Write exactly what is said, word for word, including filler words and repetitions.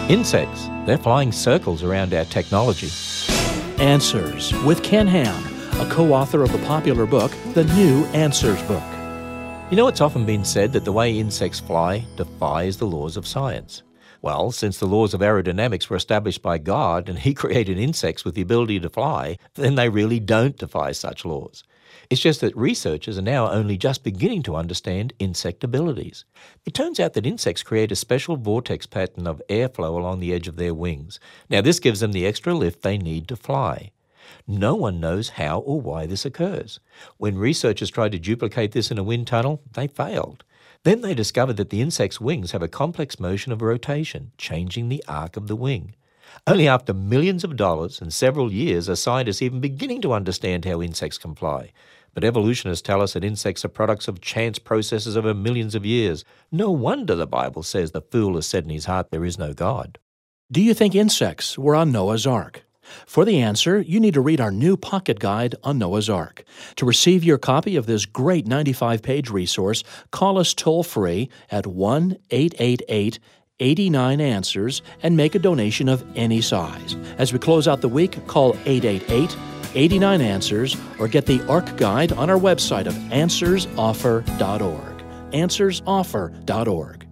Insects, they're flying circles around our technology. Answers with Ken Ham, a co-author of the popular book, The New Answers Book. You know, it's often been said that the way insects fly defies the laws of science. Well, since the laws of aerodynamics were established by God and He created insects with the ability to fly, then they really don't defy such laws. It's just that researchers are now only just beginning to understand insect abilities. It turns out that insects create a special vortex pattern of airflow along the edge of their wings. Now, this gives them the extra lift they need to fly. No one knows how or why this occurs. When researchers tried to duplicate this in a wind tunnel, they failed. Then they discovered that the insect's wings have a complex motion of rotation, changing the arc of the wing. Only after millions of dollars and several years are scientists even beginning to understand how insects can fly. But evolutionists tell us that insects are products of chance processes over millions of years. No wonder the Bible says the fool has said in his heart there is no God. Do you think insects were on Noah's Ark? For the answer, you need to read our new pocket guide on Noah's Ark. To receive your copy of this great ninety-five page resource, call us toll-free at one eight eight eight, eight nine, answers and make a donation of any size. As we close out the week, call eight eight eight, eight nine, answers or get the Ark Guide on our website of answers offer dot org. answers offer dot org.